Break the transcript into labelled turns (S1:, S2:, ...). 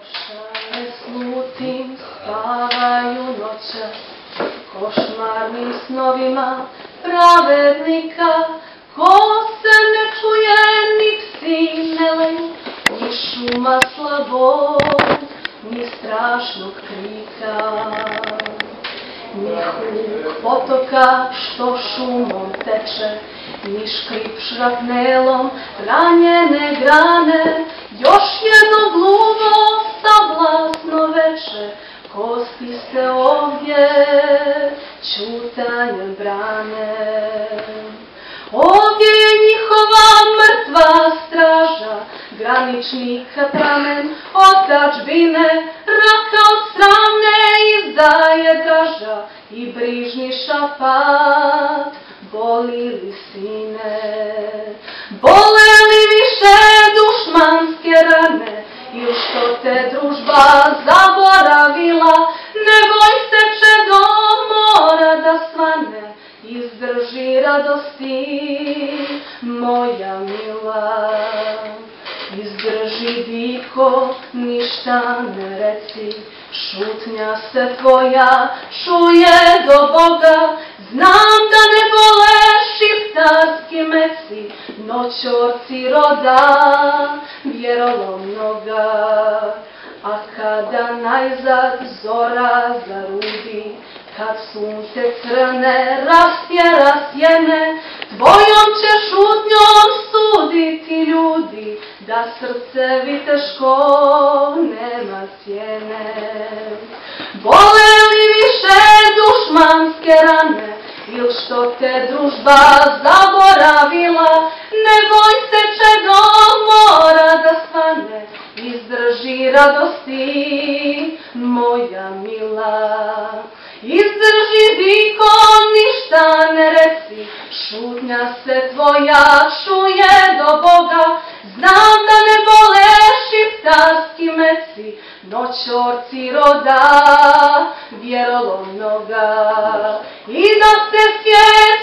S1: Šale slutim spavaju noćas, košmarnim snovima pravednika, ko se ne čuje, ni psi ne leju, ni šuma slabog, ni strašnog krika, ni huk potoka što šumom teče, ni škrip šrapnelom ranjene grane, još jedno gluvo sablasno veče, kosti se ovdje ćutanjem brane. Ovdje je njihova mrtva straža, graničnika pramen, otadžbine, raka od sramne izdaje draža i brižni šapat boli li sine. Bole li više dušmanske rane, ili što te družba zaboravila, ne boj se čedo mora da svane, izdrži radosti moja mila. Izdrži diko, ništa ne reci, šutnja se tvoja čuje do Boga, znam da ne bole šiptarski meci, noćorci roda vjerolomnoga. A kada najzad zora zarudi, kad sunce crne rastjera sjene, tvojom će šutnjom suditi ljudi, da srce viteško nema sjene. Bole li više dušmanske rane, ili što te družba zaboravila, ne boj se čedo mora da svane, izdrži radosti moja mila. Izdrži diko, ništa ne reci, šutnja se tvoja čuje do Boga, znam da ne bole šiptarski meci, noćorci roda vjerolomnoga. I da se svijet